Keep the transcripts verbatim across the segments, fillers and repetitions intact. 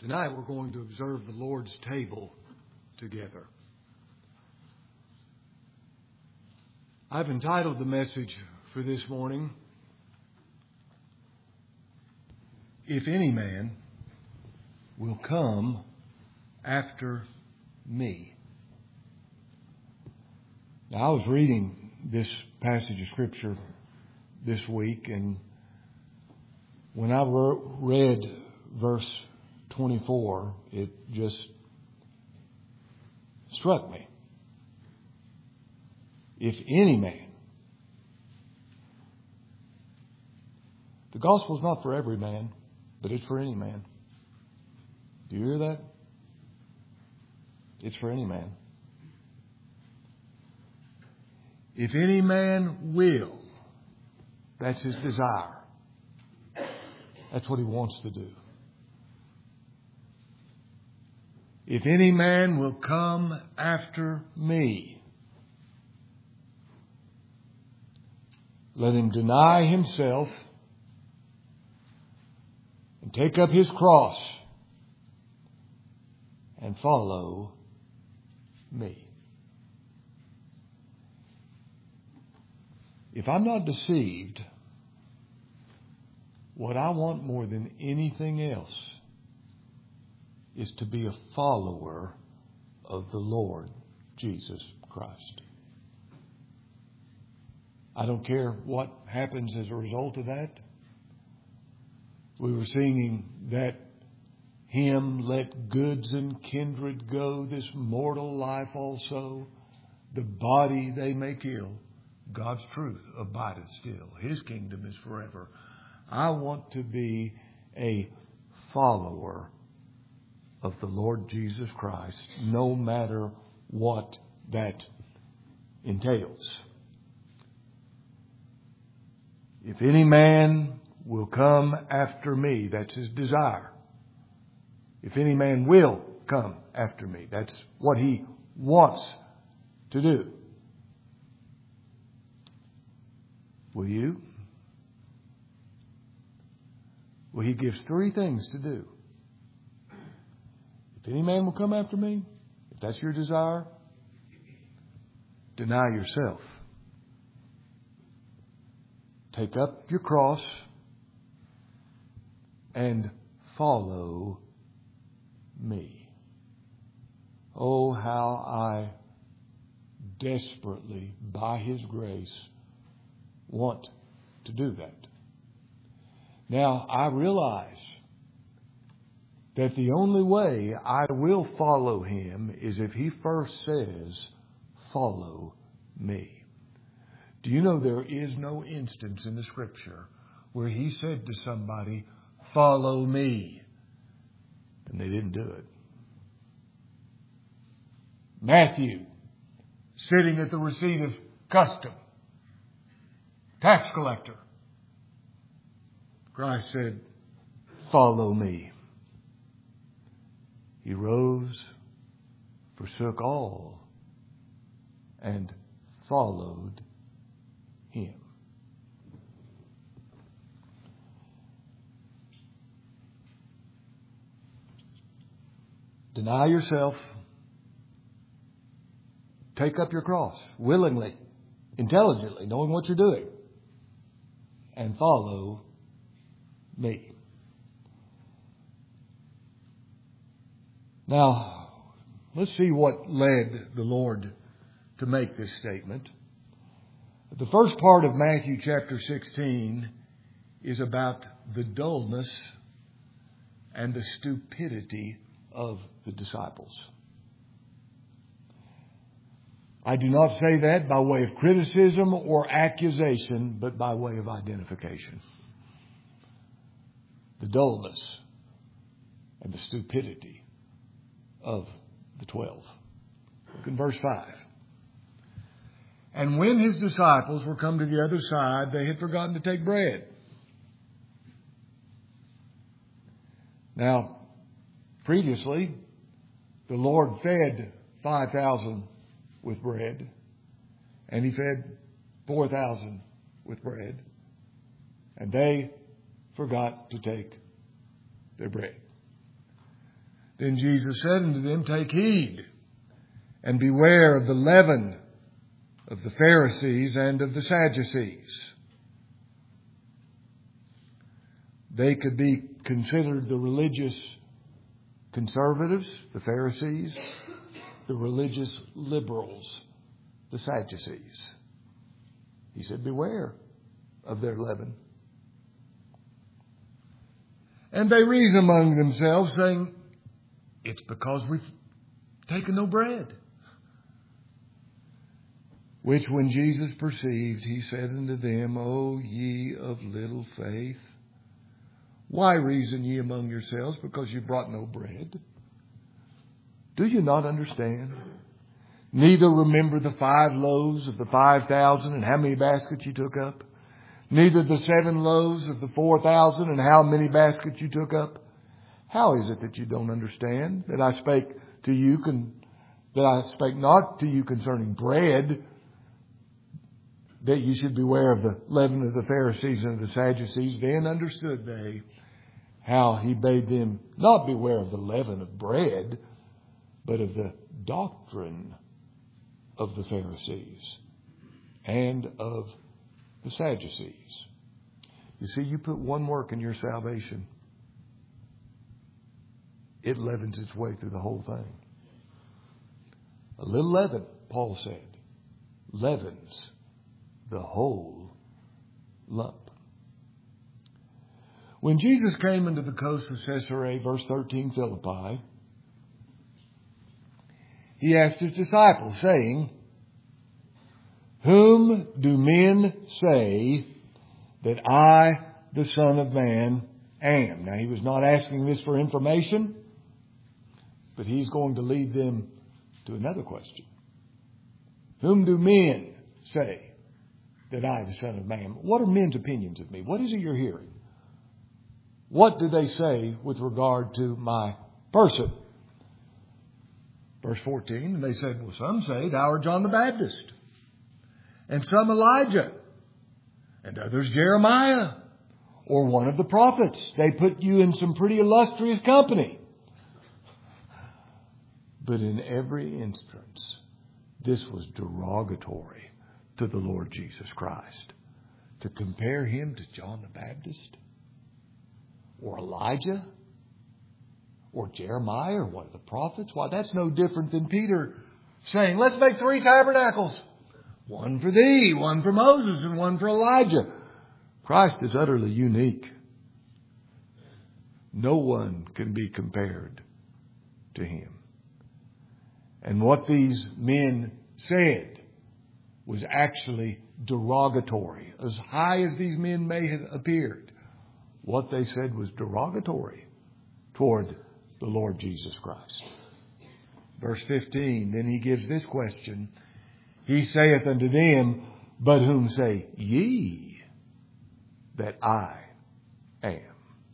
Tonight we're going to observe the Lord's table together. I've entitled the message for this morning, If Any Man Will Come After Me. Now, I was reading this passage of Scripture this week, and when I read verse twenty-four, it just struck me. If any man. The gospel is not for every man, but it's for any man. Do you hear that? It's for any man. If any man will, that's his desire. That's what he wants to do. If any man will come after me, let him deny himself and take up his cross and follow me. If I'm not deceived, what I want more than anything else is to be a follower of the Lord Jesus Christ. I don't care what happens as a result of that. We were singing that hymn, let goods and kindred go, this mortal life also, the body they may kill. God's truth abideth still. His kingdom is forever. I want to be a follower of the Lord Jesus Christ, no matter what that entails. If any man will come after me, that's his desire. If any man will come after me, that's what he wants to do. Will you? Well, he gives three things to do. If any man will come after me, if that's your desire, deny yourself. Take up your cross and follow me. Oh, how I desperately, by His grace, want to do that. Now, I realize that the only way I will follow Him is if He first says, follow me. Do you know there is no instance in the Scripture where He said to somebody, follow me, and they didn't do it? Matthew, sitting at the receipt of custom, tax collector. Christ said, follow me. He rose, forsook all, and followed Him. Deny yourself. Take up your cross willingly, intelligently, knowing what you're doing, and follow me. Now, let's see what led the Lord to make this statement. The first part of Matthew chapter sixteen is about the dullness and the stupidity of the disciples. I do not say that by way of criticism or accusation, but by way of identification. The dullness and the stupidity of the twelve. Look in verse five. And when His disciples were come to the other side, they had forgotten to take bread. Now, previously, the Lord fed five thousand with bread, and He fed four thousand with bread, and they forgot to take their bread. Then Jesus said unto them, Take heed, and beware of the leaven of the Pharisees and of the Sadducees. They could be considered the religious conservatives, the Pharisees, the religious liberals, the Sadducees. He said, beware of their leaven. And they reason among themselves, saying, It's because we've taken no bread. Which when Jesus perceived, he said unto them, O ye of little faith, why reason ye among yourselves, because you brought no bread? Do you not understand? Neither remember the five loaves of the five thousand and how many baskets you took up? Neither the seven loaves of the four thousand and how many baskets you took up? How is it that you don't understand that I spake to you, con- that I spake not to you concerning bread, that you should beware of the leaven of the Pharisees and of the Sadducees? Then understood they how he bade them not beware of the leaven of bread, but of the doctrine of the Pharisees and of the Sadducees. You see, you put one work in your salvation, it leavens its way through the whole thing. A little leaven, Paul said, leavens the whole lump. When Jesus came into the coast of Caesarea, verse thirteen, Philippi, he asked his disciples, saying, Whom do men say that I, the Son of Man, am? Now, he was not asking this for information, but he's going to lead them to another question. Whom do men say that I, the Son of Man? What are men's opinions of me? What is it you're hearing? What do they say with regard to my person? Verse fourteen, and they said, well, some say thou art John the Baptist, and some Elijah, and others Jeremiah, or one of the prophets. They put you in some pretty illustrious company. But in every instance, this was derogatory to the Lord Jesus Christ. To compare him to John the Baptist, or Elijah, or Jeremiah, or one of the prophets. Why, that's no different than Peter saying, let's make three tabernacles. One for thee, one for Moses, and one for Elijah. Christ is utterly unique. No one can be compared to him. And what these men said was actually derogatory. As high as these men may have appeared, what they said was derogatory toward the Lord Jesus Christ. Verse fifteen, then he gives this question. He saith unto them, But whom say ye that I am?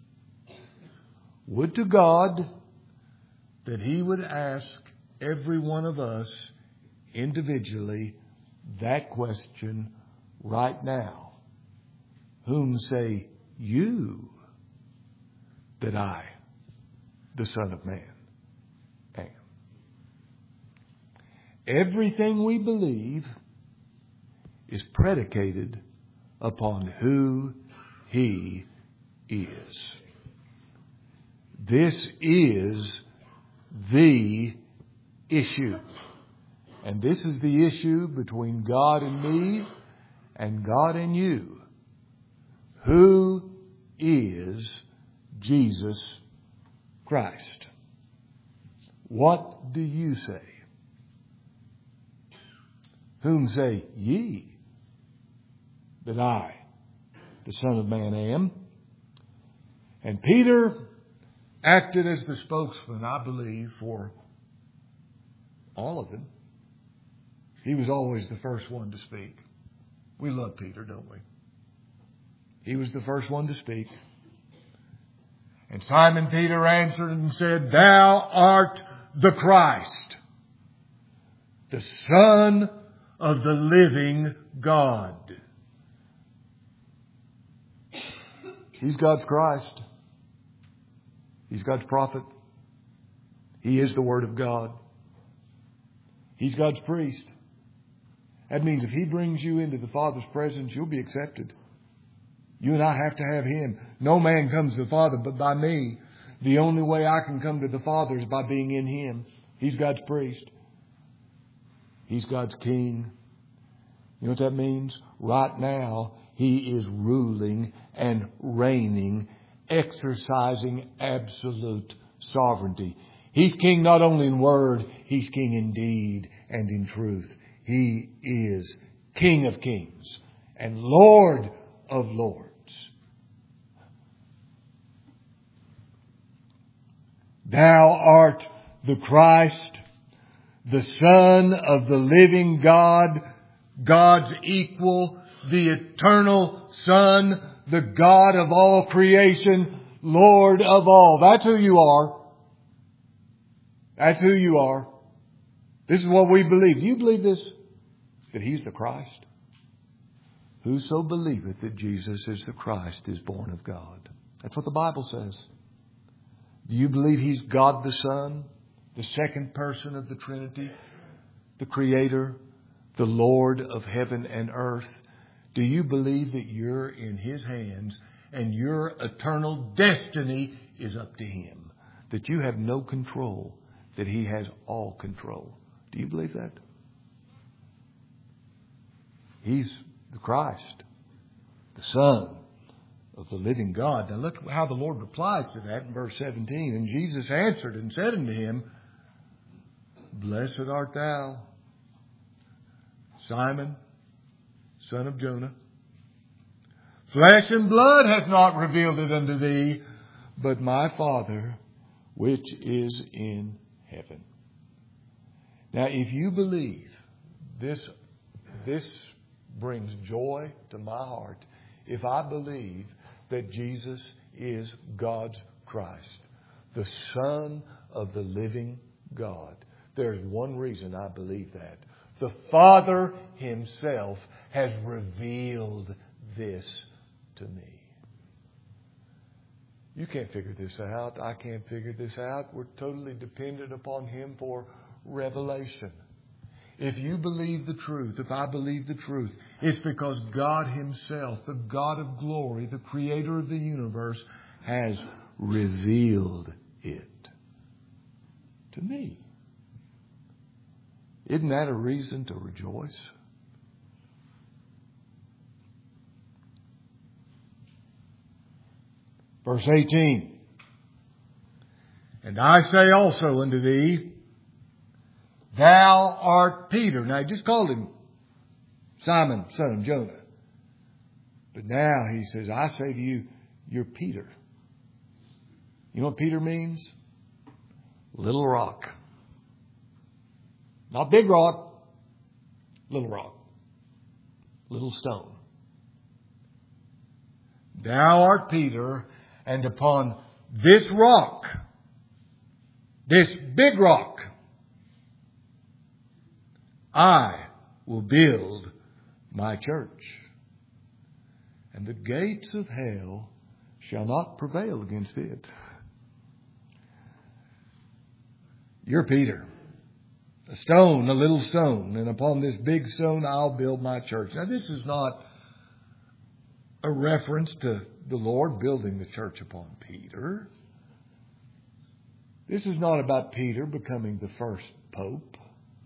Would to God that he would ask every one of us individually that question right now. Whom say you that I, the Son of Man, am? Everything we believe is predicated upon who he is. This is the issue. And this is the issue between God and me and God and you. Who is Jesus Christ? What do you say? Whom say ye that I, the Son of Man, am? And Peter acted as the spokesman, I believe, for all of them. He was always the first one to speak. We love Peter, don't we? He was the first one to speak. And Simon Peter answered and said, Thou art the Christ, the Son of the living God. He's God's Christ. He's God's prophet. He is the Word of God. He's God's priest. That means if He brings you into the Father's presence, you'll be accepted. You and I have to have Him. No man comes to the Father but by me. The only way I can come to the Father is by being in Him. He's God's priest. He's God's king. You know what that means? Right now, He is ruling and reigning, exercising absolute sovereignty. He's king not only in word, He's king in deed and in truth. He is King of kings and Lord of lords. Thou art the Christ, the Son of the living God, God's equal, the eternal Son, the God of all creation, Lord of all. That's who you are. That's who you are. This is what we believe. Do you believe this? That He's the Christ? Whoso believeth that Jesus is the Christ is born of God. That's what the Bible says. Do you believe He's God the Son, the second person of the Trinity, the Creator, the Lord of heaven and earth? Do you believe that you're in His hands and your eternal destiny is up to Him? That you have no control, that He has all control. Do you believe that? He's the Christ, the Son of the living God. Now look how the Lord replies to that in verse seventeen. And Jesus answered and said unto him, Blessed art thou, Simon, son of Jonah. Flesh and blood hath not revealed it unto thee, but my Father which is in heaven. Now if you believe, this, this brings joy to my heart. If I believe that Jesus is God's Christ, the Son of the living God, there's one reason I believe that. The Father Himself has revealed this to me. You can't figure this out. I can't figure this out. We're totally dependent upon Him for revelation. If you believe the truth, if I believe the truth, it's because God Himself, the God of glory, the Creator of the universe, has revealed it to me. Isn't that a reason to rejoice? Verse eighteen. And I say also unto thee, Thou art Peter. Now, he just called him Simon, son of Jonah. But now he says, I say to you, you're Peter. You know what Peter means? Little rock. Not big rock. Little rock. Little stone. Thou art Peter, and upon this rock, this big rock, I will build my church, and the gates of hell shall not prevail against it. You're Peter, a stone, a little stone, and upon this big stone I'll build my church. Now this is not a reference to the Lord building the church upon Peter. This is not about Peter becoming the first pope.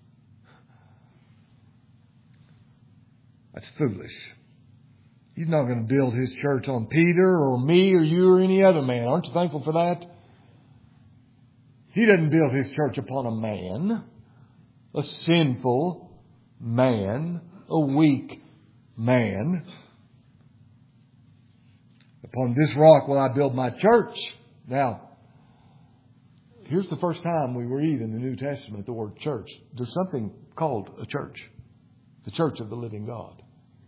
That's foolish. He's not going to build His church on Peter or me or you or any other man. Aren't you thankful for that? He doesn't build His church upon a man, a sinful man, a weak man. Upon this rock will I build my church. Now, here's the first time we read in the New Testament the word church. There's something called a church. The church of the living God.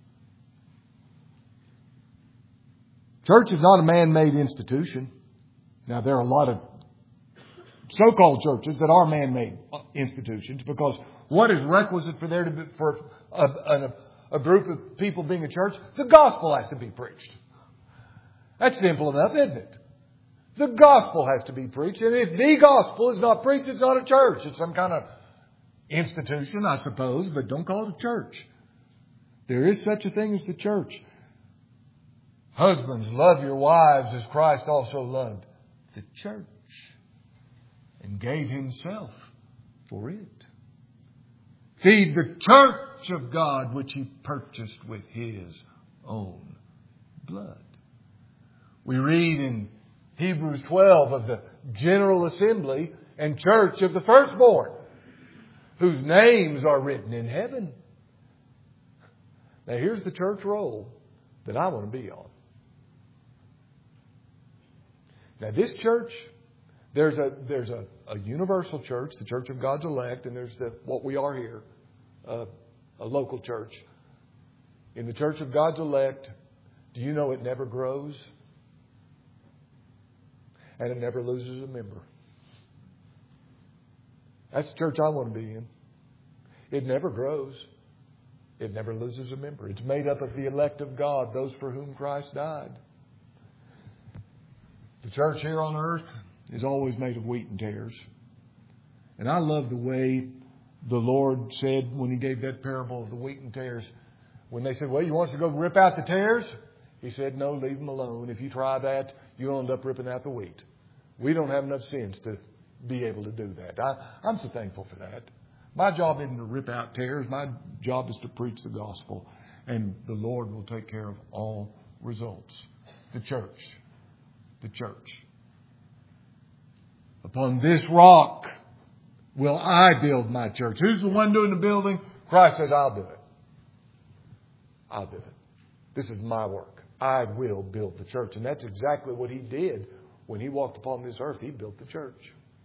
Church is not a man-made institution. Now, there are a lot of so-called churches that are man-made institutions, because what is requisite for there to be, for a, a, a group of people being a church? The gospel has to be preached. That's simple enough, isn't it? The gospel has to be preached. And if the gospel is not preached, it's not a church. It's some kind of institution, I suppose, but don't call it a church. There is such a thing as the church. Husbands, love your wives as Christ also loved the church and gave Himself for it. Feed the church of God which He purchased with His own blood. We read in Hebrews twelve of the General Assembly and Church of the Firstborn, whose names are written in heaven. Now here's the church roll that I want to be on. Now this church, there's a there's a, a universal church, the Church of God's elect, and there's the what we are here, uh, a local church. In the Church of God's elect, do you know it never grows? And it never loses a member. That's the church I want to be in. It never grows. It never loses a member. It's made up of the elect of God, those for whom Christ died. The church here on earth is always made of wheat and tares. And I love the way the Lord said when He gave that parable of the wheat and tares. When they said, well, you want us to go rip out the tares? He said, no, leave them alone. If you try that, you'll end up ripping out the wheat. We don't have enough sense to be able to do that. I, I'm so thankful for that. My job isn't to rip out tares. My job is to preach the gospel. And the Lord will take care of all results. The church. The church. Upon this rock will I build my church. Who's the one doing the building? Christ says, I'll do it. I'll do it. This is my work. I will build the church. And that's exactly what He did when He walked upon this earth. He built the church.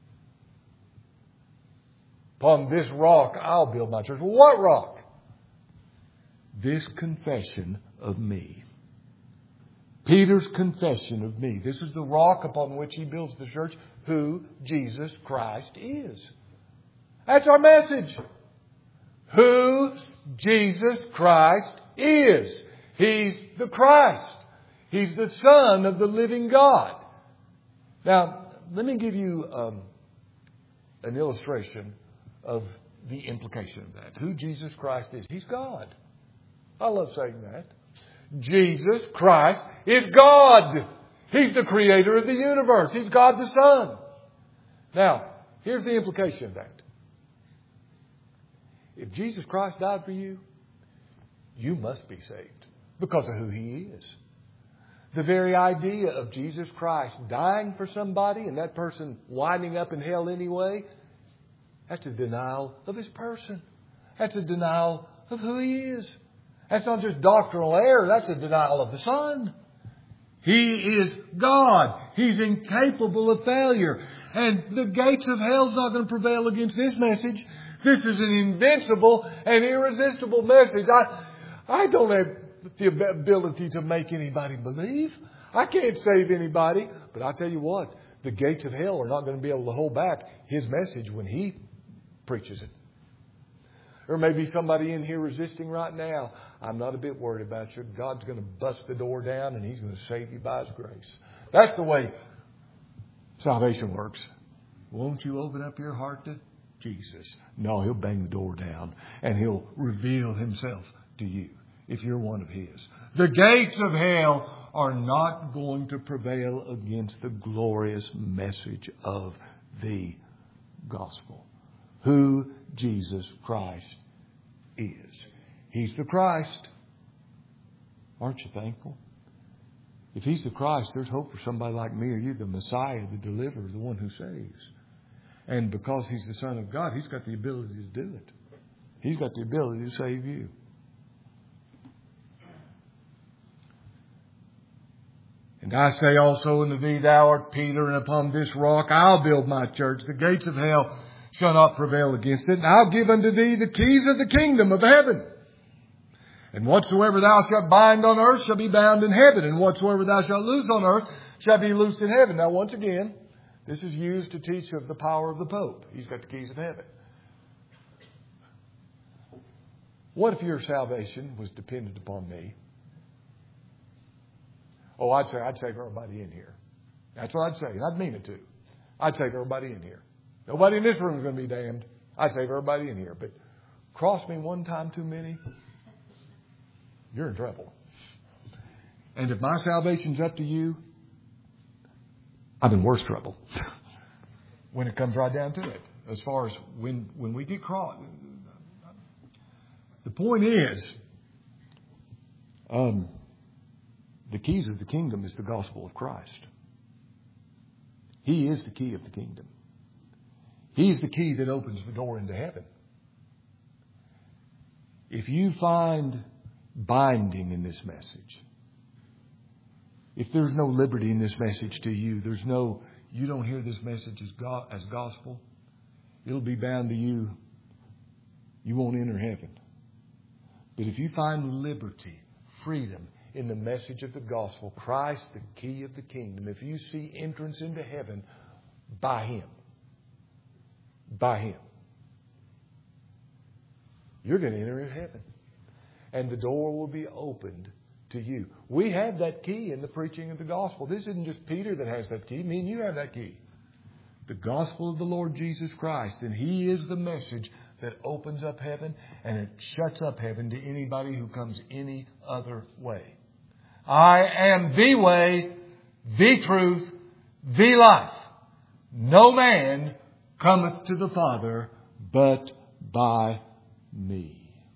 Upon this rock, I'll build my church. Well, what rock? This confession of me. Peter's confession of me. This is the rock upon which he builds the church, who Jesus Christ is. That's our message. Who Jesus Christ is. He's the Christ. He's the Son of the living God. Now, let me give you um, an illustration of the implication of that. Who Jesus Christ is. He's God. I love saying that. Jesus Christ is God. He's the creator of the universe. He's God the Son. Now, here's the implication of that. If Jesus Christ died for you, you must be saved because of who He is. The very idea of Jesus Christ dying for somebody and that person winding up in hell anyway, that's a denial of His person. That's a denial of who He is. That's not just doctrinal error. That's a denial of the Son. He is God. He's incapable of failure. And the gates of hell's not going to prevail against this message. This is an invincible and irresistible message. I, I don't have the ability to make anybody believe. I can't save anybody. But I tell you what, the gates of hell are not going to be able to hold back His message when He preaches it. There may be somebody in here resisting right now. I'm not a bit worried about you. God's going to bust the door down and He's going to save you by His grace. That's the way salvation works. Won't you open up your heart to Jesus? No, He'll bang the door down and He'll reveal Himself to you if you're one of His. The gates of hell are not going to prevail against the glorious message of the gospel. Who Jesus Christ is. He's the Christ. Aren't you thankful? If He's the Christ, there's hope for somebody like me or you, the Messiah, the deliverer, the one who saves. And because He's the Son of God, He's got the ability to do it. He's got the ability to save you. And I say also unto thee, thou art Peter, and upon this rock I'll build my church. The gates of hell shall not prevail against it. And I'll give unto thee the keys of the kingdom of heaven. And whatsoever thou shalt bind on earth shall be bound in heaven. And whatsoever thou shalt loose on earth shall be loosed in heaven. Now, once again, this is used to teach of the power of the Pope. He's got the keys of heaven. What if your salvation was dependent upon me? Oh, I'd say I'd save everybody in here. That's what I'd say. And I'd mean it too. I'd save everybody in here. Nobody in this room is going to be damned. I'd save everybody in here. But cross me one time too many, you're in trouble. And if my salvation's up to you, I'm in worse trouble. When it comes right down to it. As far as when, when we get crossed. The point is, um, the keys of the kingdom is the gospel of Christ. He is the key of the kingdom. He's the key that opens the door into heaven. If you find binding in this message, if there's no liberty in this message to you, there's no, you don't hear this message as, go, as gospel, it'll be bound to you. You won't enter heaven. But if you find liberty, freedom in the message of the gospel, Christ, the key of the kingdom, if you see entrance into heaven by Him, by Him, you're going to enter in heaven. And the door will be opened to you. We have that key in the preaching of the gospel. This isn't just Peter that has that key. Me and you have that key. The gospel of the Lord Jesus Christ. And He is the message that opens up heaven and it shuts up heaven to anybody who comes any other way. I am the way, the truth, the life. No man cometh to the Father but by me.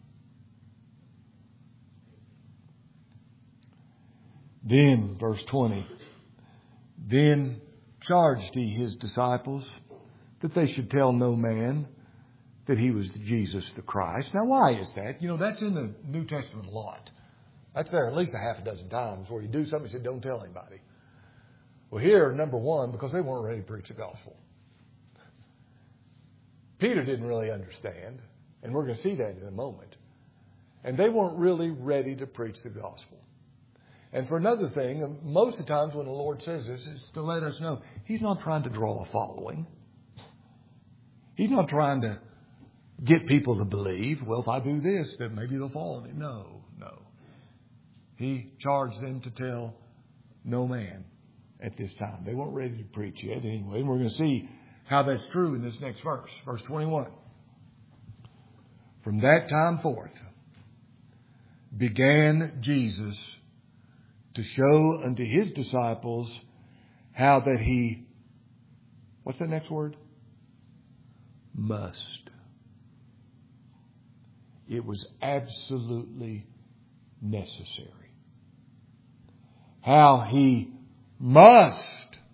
Then, verse twenty, then charged He His disciples that they should tell no man that He was Jesus the Christ. Now, why is that? You know, that's in the New Testament a lot. That's there at least a half a dozen times where you do something and say, don't tell anybody. Well, here, number one, because they weren't ready to preach the gospel. Peter didn't really understand, and we're going to see that in a moment. And they weren't really ready to preach the gospel. And for another thing, most of the times when the Lord says this, it's to let us know He's not trying to draw a following. He's not trying to get people to believe, well, if I do this, then maybe they'll follow me. No, no. He charged them to tell no man at this time. They weren't ready to preach yet anyway. And we're going to see how that's true in this next verse. Verse twenty-one. From that time forth began Jesus to show unto His disciples how that He, what's the next word? Must. It was absolutely necessary. How He must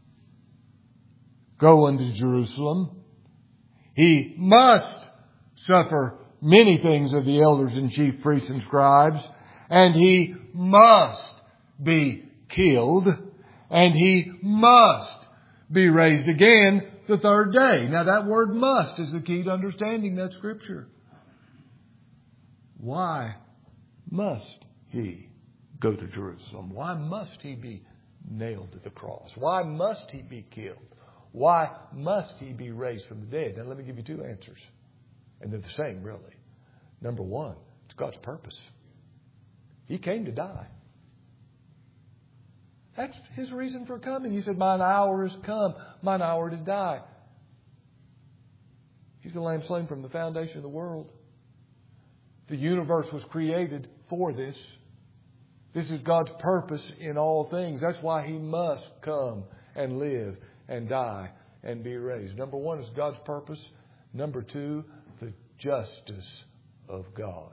go unto Jerusalem. He must suffer many things of the elders and chief priests and scribes. And He must be killed, and He must be raised again the third day. Now that word must is the key to understanding that scripture. Why must He go to Jerusalem? Why must He be nailed to the cross? Why must He be killed? Why must He be raised from the dead? Now let me give you two answers. And they're the same, really. Number one, it's God's purpose. He came to die. That's His reason for coming. He said, mine hour has come. Mine hour to die. He's the Lamb slain from the foundation of the world. The universe was created for this. This is God's purpose in all things. That's why He must come and live and die and be raised. Number one is God's purpose. Number two, the justice of God.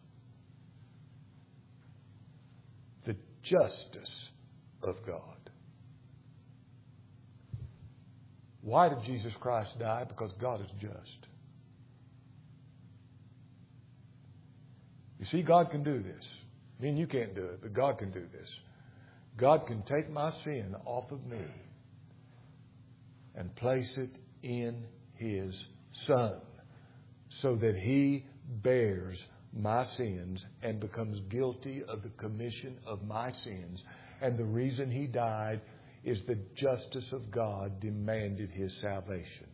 The justice of God. Why did Jesus Christ die? Because God is just. You see, God can do this. I mean, you can't do it, but God can do this. God can take my sin off of me and place it in His Son so that He bears my sins and becomes guilty of the commission of my sins. And the reason He died is the justice of God demanded His salvation.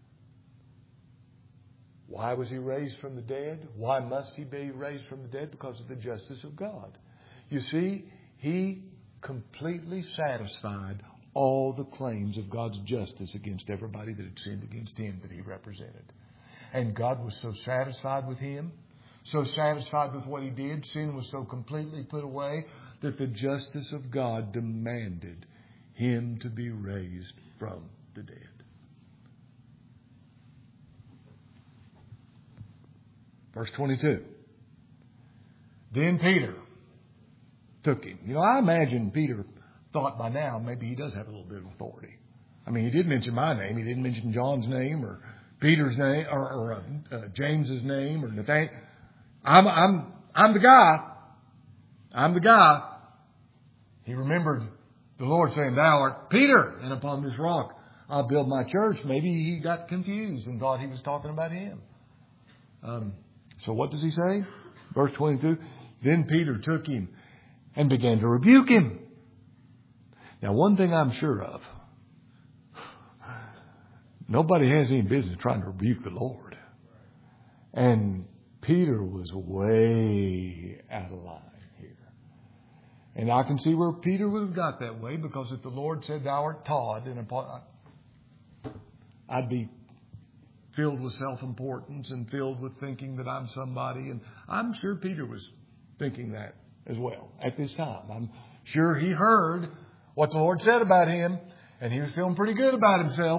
Why was He raised from the dead? Why must He be raised from the dead? Because of the justice of God. You see, He completely satisfied all the claims of God's justice against everybody that had sinned against Him that He represented. And God was so satisfied with Him, so satisfied with what He did, sin was so completely put away that the justice of God demanded Him to be raised from the dead. Verse twenty-two. Then Peter took Him. You know, I imagine Peter thought by now maybe he does have a little bit of authority. I mean, he did mention my name. He didn't mention John's name or Peter's name or, or uh, uh, James's name or Nathaniel. I'm, I'm, I'm the guy. I'm the guy. He remembered the Lord saying, "Thou art Peter, and upon this rock I'll build my church." Maybe he got confused and thought He was talking about him. Um, so what does He say? Verse twenty-two. Then Peter took Him and began to rebuke Him. Now, one thing I'm sure of, nobody has any business trying to rebuke the Lord. And Peter was way out of line here. And I can see where Peter would have got that way, because if the Lord said, "Thou art Todd," and upon, I'd be filled with self-importance and filled with thinking that I'm somebody. And I'm sure Peter was thinking that as well at this time. I'm sure he heard what the Lord said about him, and he was feeling pretty good about himself.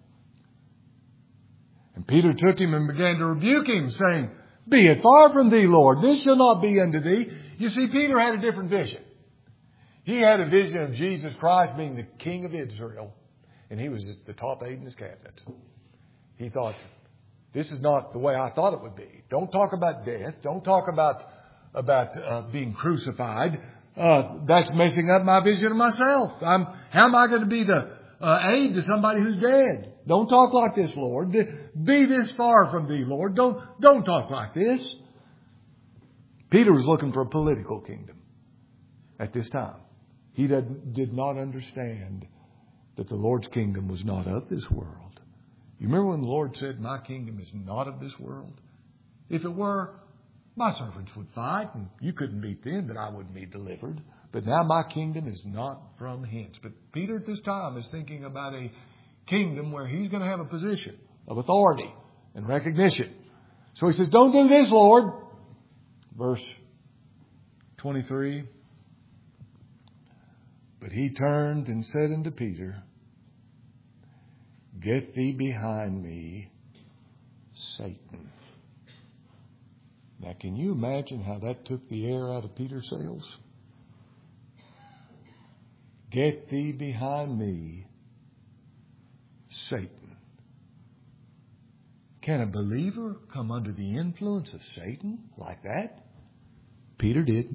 And Peter took him and began to rebuke him, saying, "Be it far from thee, Lord. This shall not be unto thee." You see, Peter had a different vision. He had a vision of Jesus Christ being the King of Israel, and He was at the top eight in His cabinet. He thought, this is not the way I thought it would be. Don't talk about death. Don't talk about, about uh, being crucified. Uh, that's messing up my vision of myself. I'm, how am I going to be the uh, aid to somebody who's dead? Don't talk like this, Lord. Be this far from thee, Lord. Don't, don't talk like this. Peter was looking for a political kingdom at this time. He did, did not understand that the Lord's kingdom was not of this world. You remember when the Lord said, "My kingdom is not of this world"? If it were, my servants would fight, and you couldn't beat them, but I wouldn't be delivered. But now my kingdom is not from hence. But Peter at this time is thinking about a kingdom where he's going to have a position of authority and recognition. So he says, "Don't do this, Lord." Verse twenty-three. But he turned and said unto Peter, "Get thee behind me, Satan." Now, can you imagine how that took the air out of Peter's sails? Get thee behind me, Satan. Can a believer come under the influence of Satan like that? Peter did.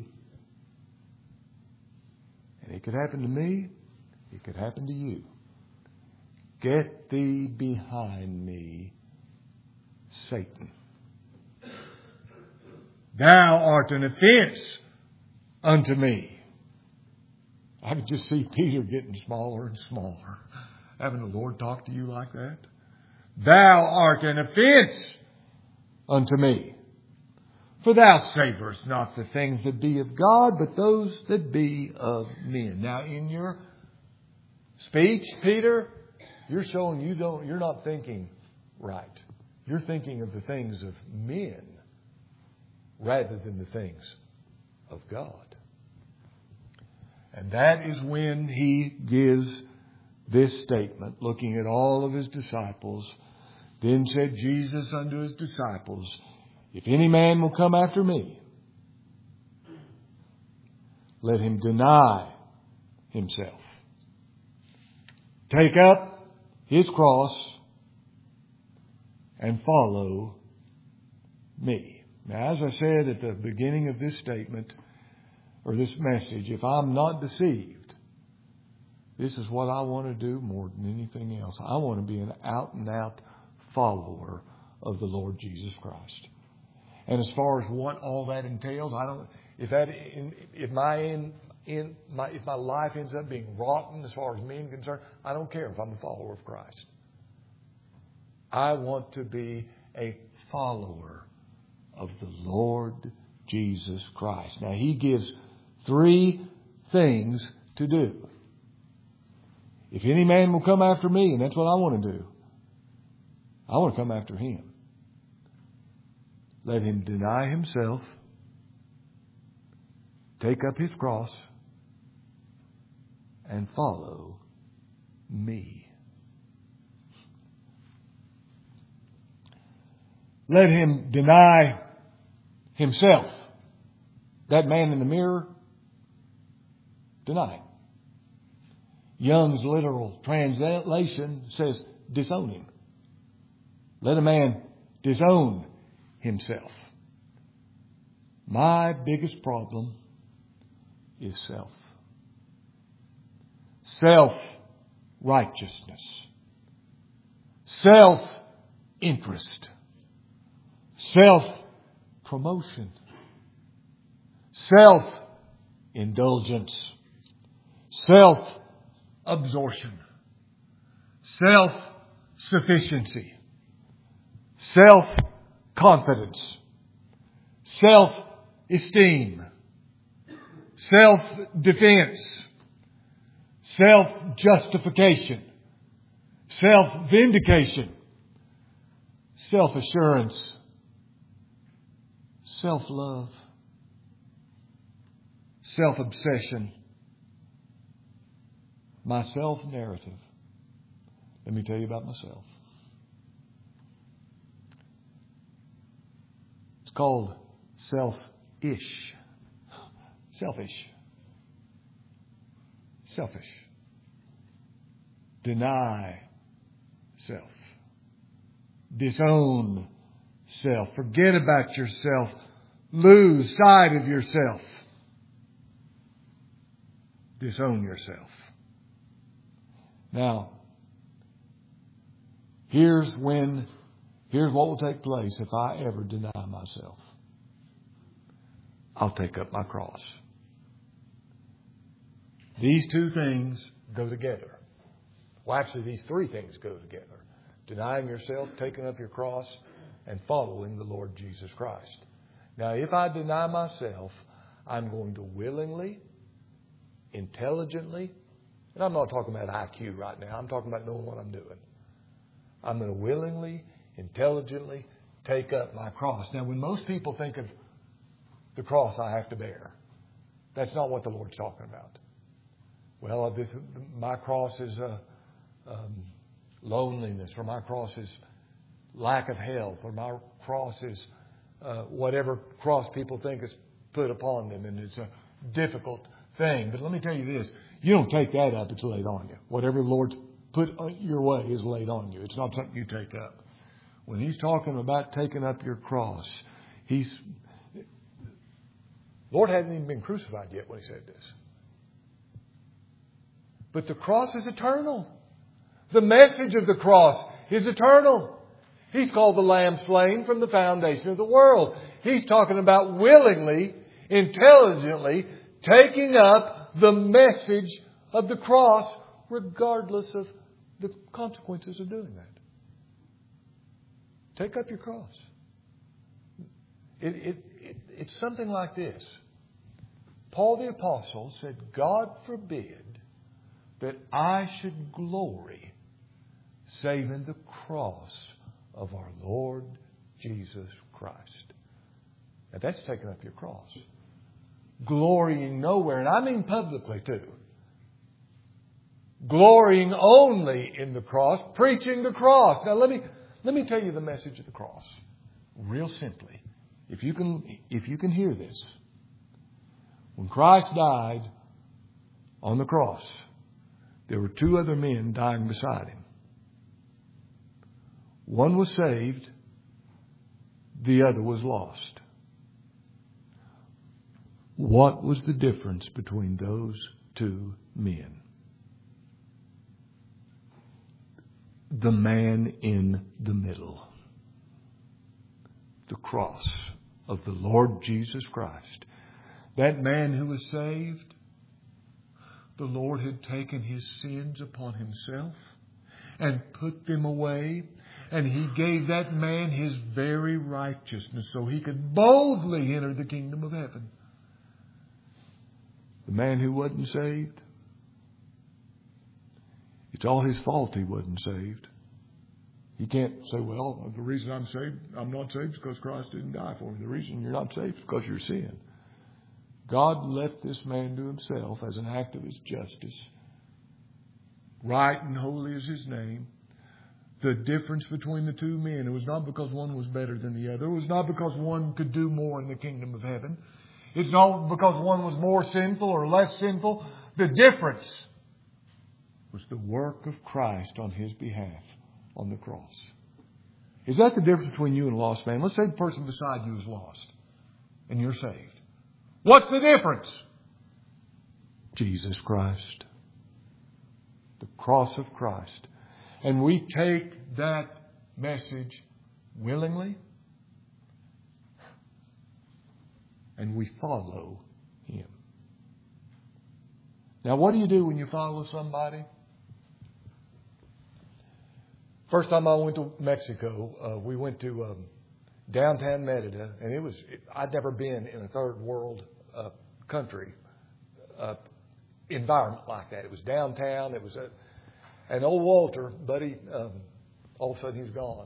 And it could happen to me. It could happen to you. Get thee behind me, Satan. Thou art an offense unto me. I could just see Peter getting smaller and smaller. Having the Lord talk to you like that. Thou art an offense unto me. For thou savorest not the things that be of God, but those that be of men. Now, in your speech, Peter, you're showing you don't, you're not thinking right. You're thinking of the things of men rather than the things of God. And that is when he gives this statement, looking at all of his disciples. Then said Jesus unto his disciples, "If any man will come after me, let him deny himself. Take up his cross and follow me." Now, as I said at the beginning of this statement, or this message, if I'm not deceived, this is what I want to do more than anything else. I want to be an out and out follower of the Lord Jesus Christ. And as far as what all that entails, I don't. If that, if my in, in my if my life ends up being rotten as far as me is concerned, I don't care if I'm a follower of Christ. I want to be a follower of the Lord Jesus Christ. Now, he gives three things to do. If any man will come after me, and that's what I want to do, I want to come after him. Let him deny himself, take up his cross, and follow me. Let him deny himself. That man in the mirror, deny him. Young's literal translation says, disown him. Let a man disown himself. My biggest problem is self. Self-righteousness. Self-interest. Self-promotion. Self-indulgence. Self-absorption. Self-sufficiency. Self-confidence. Self-esteem. Self-defense. Self-justification. Self-vindication. Self-assurance. Self-love. Self-obsession. My self-narrative. Let me tell you about myself. It's called selfish. Selfish. Selfish. Deny self. Disown self. Forget about yourself. Lose sight of yourself. Disown yourself. Now, here's when, here's what will take place if I ever deny myself. I'll take up my cross. These two things go together. Well, actually, these three things go together. Denying yourself, taking up your cross, and following the Lord Jesus Christ. Now, if I deny myself, I'm going to willingly, intelligently, and I'm not talking about I Q right now. I'm talking about knowing what I'm doing. I'm going to willingly, intelligently take up my cross. Now, when most people think of the cross I have to bear, that's not what the Lord's talking about. Well, this, my cross is uh, um, loneliness, or my cross is lack of health, or my cross is uh, whatever cross people think is put upon them, and it's a difficult thing. But let me tell you this. You don't take that up, it's laid on you. Whatever the Lord's put your way is laid on you. It's not something you take up. When He's talking about taking up your cross, He's... Lord hadn't even been crucified yet when He said this. But the cross is eternal. The message of the cross is eternal. He's called the Lamb slain from the foundation of the world. He's talking about willingly, intelligently taking up the message of the cross, regardless of the consequences of doing that. Take up your cross. It, it, it, it's something like this. Paul the Apostle said, God forbid that I should glory save in the cross of our Lord Jesus Christ. Now that's taking up your cross. Glorying nowhere, and I mean publicly too. Glorying only in the cross, preaching the cross. Now let me let me tell you the message of the cross. Real simply. If you can if you can hear this. When Christ died on the cross, there were two other men dying beside Him. One was saved, the other was lost. What was the difference between those two men? The man in the middle. The cross of the Lord Jesus Christ. That man who was saved, the Lord had taken his sins upon Himself and put them away. And He gave that man His very righteousness so he could boldly enter the kingdom of heaven. The man who wasn't saved, It's all his fault he wasn't saved. He can't say, well, the reason I'm saved, I'm not saved is because Christ didn't die for me. The reason you're not saved is because you're sin. God let this man to himself as an act of his justice. Right and holy is his name. The difference between the two men, it was not because one was better than the other. It was not because one could do more in the kingdom of heaven. It's not because one was more sinful or less sinful. The difference was the work of Christ on his behalf on the cross. Is that the difference between you and a lost man? Let's say the person beside you is lost and you're saved. What's the difference? Jesus Christ. The cross of Christ. And we take that message willingly and we follow him. Now, what do you do when you follow somebody? First time I went to Mexico, uh, we went to um, downtown Merida, and it was it, I'd never been in a third world uh, country uh, environment like that. It was downtown. It was a, and old Walter, buddy, um, all of a sudden he was gone.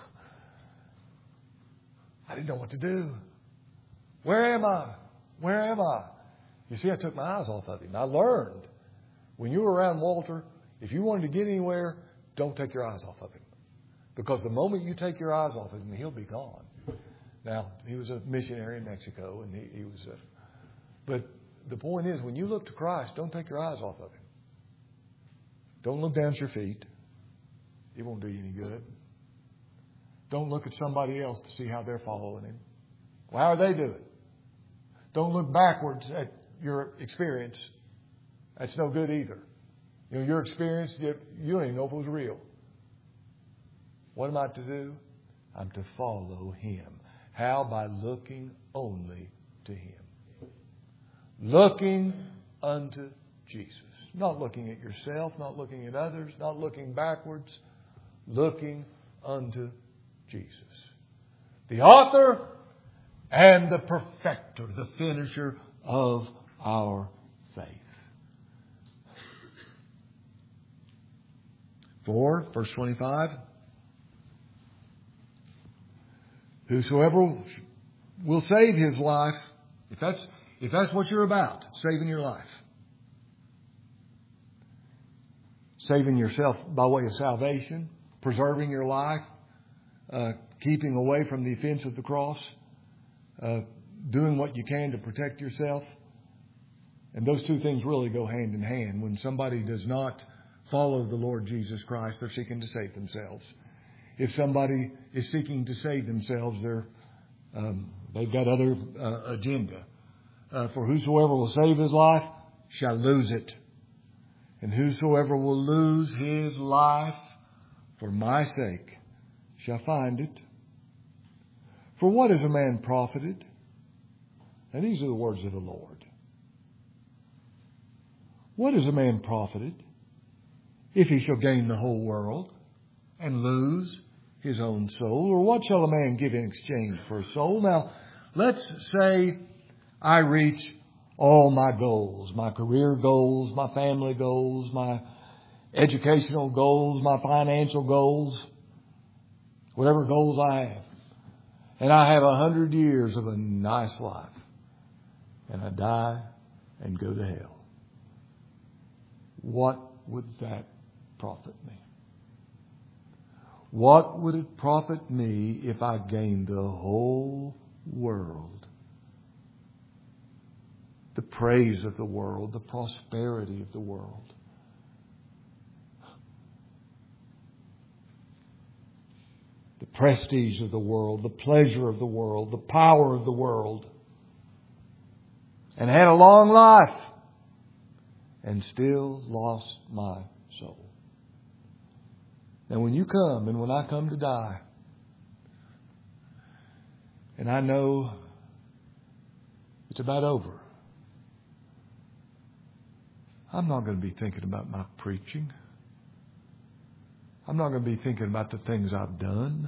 I didn't know what to do. Where am I? Where am I? You see, I took my eyes off of him. I learned when you were around Walter, if you wanted to get anywhere, don't take your eyes off of him. Because the moment you take your eyes off of him, he'll be gone. Now, he was a missionary in Mexico, and he, he was a... But the point is, when you look to Christ, don't take your eyes off of him. Don't look down at your feet. It won't do you any good. Don't look at somebody else to see how they're following him. Well, how are they doing? Don't look backwards at your experience. That's no good either. You know, your experience, you don't even know if it was real. What am I to do? I'm to follow him. How? By looking only to him. Looking unto Jesus. Not looking at yourself, not looking at others, not looking backwards. Looking unto Jesus. The author and the perfecter, the finisher of our faith. For, verse twenty-five, whosoever will save his life, if that's, if that's what you're about, saving your life, saving yourself by way of salvation, preserving your life, uh, keeping away from the offense of the cross, uh, doing what you can to protect yourself. And those two things really go hand in hand. When somebody does not follow the Lord Jesus Christ, they're seeking to save themselves. If somebody is seeking to save themselves, they're, um, they've got other uh, agenda. Uh, for whosoever will save his life shall lose it. And whosoever will lose his life for my sake shall find it. For what is a man profited? And these are the words of the Lord. What is a man profited if he shall gain the whole world and lose his own soul? Or what shall a man give in exchange for a soul? Now, let's say I reach all my goals, my career goals, my family goals, my educational goals, my financial goals, whatever goals I have. And I have a hundred years of a nice life. And I die and go to hell. What would that profit me? What would it profit me if I gained the whole world? The praise of the world, the prosperity of the world. The prestige of the world, the pleasure of the world, the power of the world. And had a long life and still lost my soul. Now when you come and when I come to die, and I know it's about over, I'm not going to be thinking about my preaching. I'm not going to be thinking about the things I've done.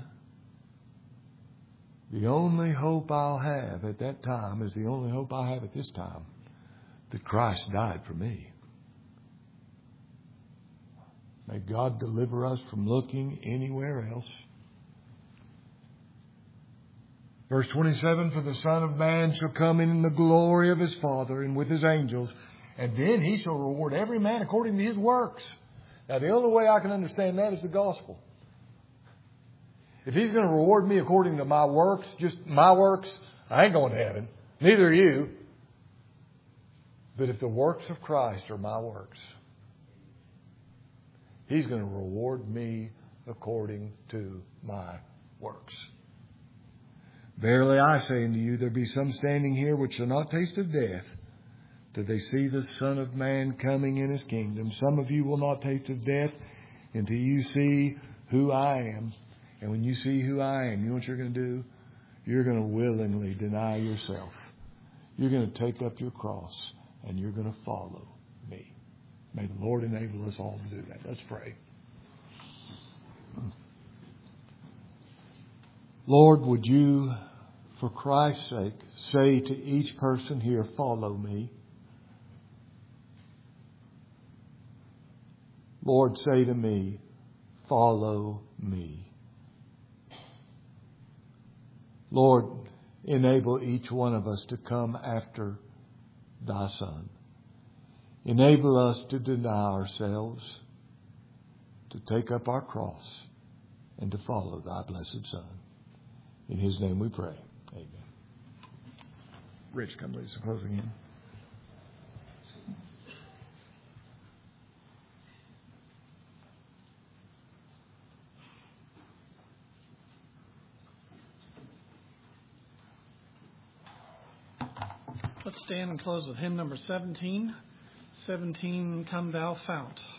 The only hope I'll have at that time is the only hope I have at this time, that Christ died for me. May God deliver us from looking anywhere else. Verse twenty-seven, for the Son of Man shall come in the glory of his Father and with his angels, and then he shall reward every man according to his works. Now, the only way I can understand that is the gospel. If he's going to reward me according to my works, just my works, I ain't going to heaven. Neither are you. But if the works of Christ are my works, he's going to reward me according to my works. Verily I say unto you, there be some standing here which shall not taste of death, till they see the Son of Man coming in his kingdom. Some of you will not taste of death until you see who I am. And when you see who I am, you know what you're going to do? You're going to willingly deny yourself. You're going to take up your cross and you're going to follow me. May the Lord enable us all to do that. Let's pray. Lord, would you, for Christ's sake, say to each person here, follow me. Lord, say to me, follow me. Lord, enable each one of us to come after thy Son. Enable us to deny ourselves, to take up our cross, and to follow thy blessed Son. In his name we pray. Amen. Rich, come lead us in closing in. Let's stand and close with hymn number seventeen. seventeen, Come Thou Fount.